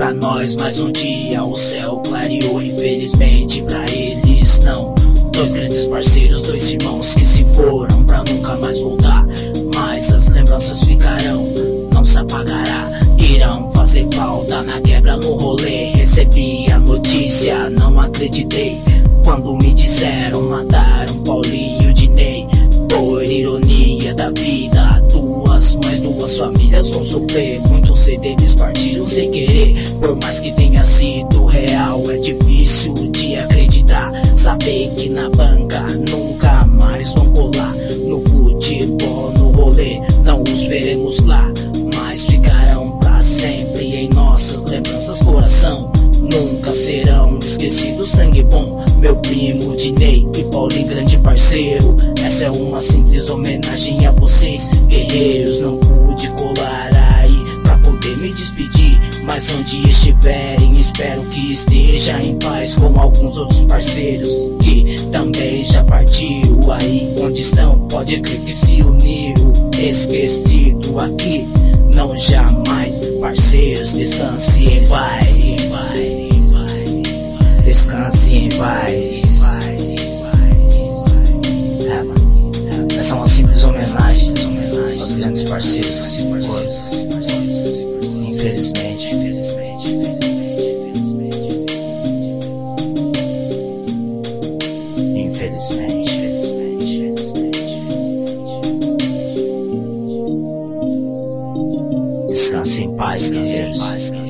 pra nós mais um dia o céu clareou, infelizmente pra eles não. Dois grandes parceiros, dois irmãos que se foram pra nunca mais voltar, mas as lembranças ficarão, não se apagará. Irão fazer falta na quebra, no rolê. Recebi a notícia, não acreditei quando me disseram mataram Paulinho e Dinei. Por ironia da vida, duas mães, duas famílias vão sofrer muito cedo, eles partiram sem querer. Por mais que tenha sido real, é difícil de acreditar, saber que na banca nunca mais vão colar. No futebol, no rolê, não os veremos lá, mas ficarão pra sempre em nossas lembranças. Coração, nunca serão esquecidos. Sangue bom, meu primo Dinei e Paulinho, grande parceiro. Essa é uma simples homenagem a vocês, guerreiros. Não pude colar aí pra poder me despedir, mas onde estiverem espero que esteja em paz com alguns outros parceiros que também já partiu. Aí onde estão, pode crer que se uniram. Esquecido aqui, não jamais. Parceiros, descanse em paz. Descanse em paz. Essa é uma simples homenagem aos grandes parceiros que se foram, infelizmente. Infelizmente. Descanse em paz, guerreiros.